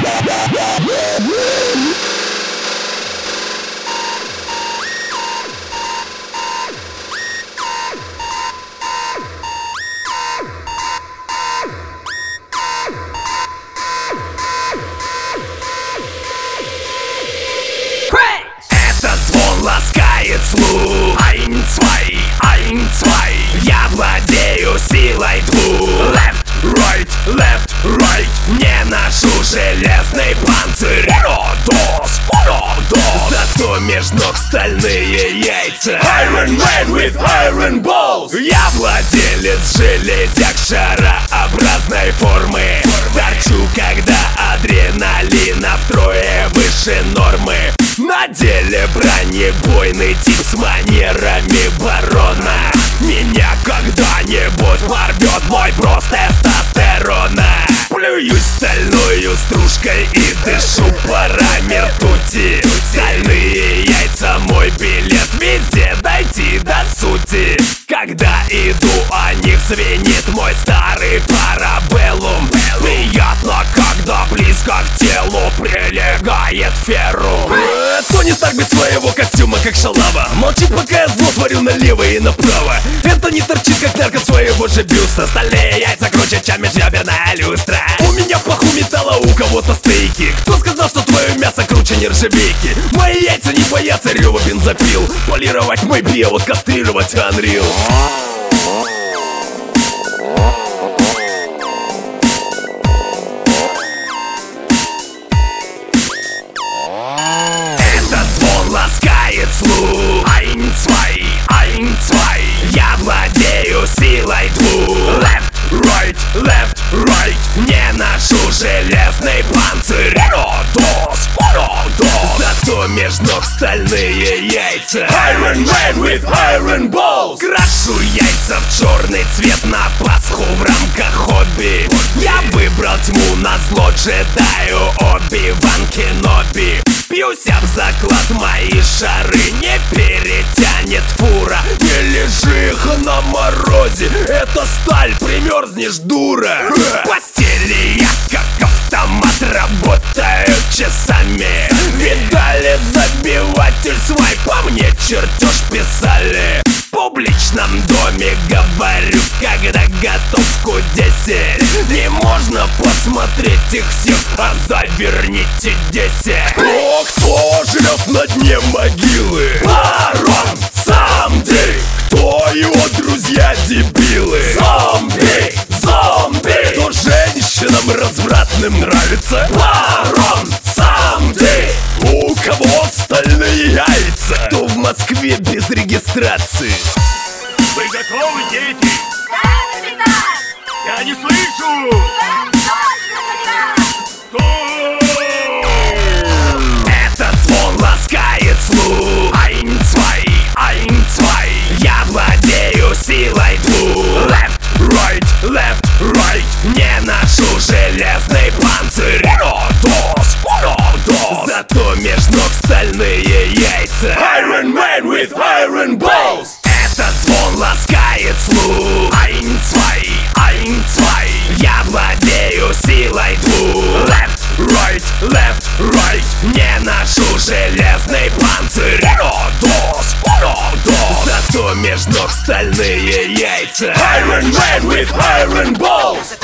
Этот звон ласкает слух. Ein, zwei, я владею силой двух. Left, right, не ношу железный панцирь. Зато меж ног стальные яйца. Iron Man with iron balls. Я владелец железяк шарообразной формы. Торчу, когда адреналина втрое выше нормы. На деле бронебойный тип с манерами барона. Меня когда-нибудь порвет мой брос тестостерона. Плююсь стальною стружкой и дышу парами ртути. Стальные яйца мой билет, везде дойти до сути. Когда иду, о них звенит мой старый парабеллум. Приятно, когда близко к телу прилегает феррум. Тони Старк без своего костюма, как шалава. Молчит, пока я зло творю налево и направо. Это не торчит, как нарко своего же бюста. Стальные яйца круче, чем межреберная люстра. У меня в паху металла, у кого-то стейки. Кто сказал, что твое мясо круче нержавейки? Мои яйца не боятся рева бензопил. Полировать мой био, кастрировать Unreal. Этот звон ласкает слух. Ein, zwei, я владею силой двух. Left, right, не ношу железный панцирь. Зато меж ног стальные яйца. Iron Man with iron balls. Крашу яйца в черный цвет на Пасху в рамках хобби. Я выбрал тьму назло джедаю Оби-Ван Кеноби. Пьюсь об заклад, мои шары не перетянет фура. Не лежи их на морозе, это сталь, примерзнешь, дура. В постели я как автомат работаю часами. Видали забиватель свай, по мне чертеж писали. В публичном доме говорю, когда готовку 10. Не можно посмотреть их всех, а заверните 10. Кто жрет на дне могилы? Барон Самди. Кто его друзья дебилы? Зомби, зомби. Кто женщинам развратным нравится? Барон Самди. У кого стальные яйца? Кто в Москве без регистрации? Вы готовы, дети? Да, капитан! Я не слышу! Да, точно, капитан! Этот звон ласкает слух. Ein, zwei, я владею силой двух. Left, right, не ношу железный панцирь. Зато меж ног стальные яйца. Iron Man with iron balls. Этот звон ласкает слух. Ein, zwei, я владею силой двух. Left, right, не ношу железный панцирь. Зато меж ног стальные яйца. Iron Man with iron balls.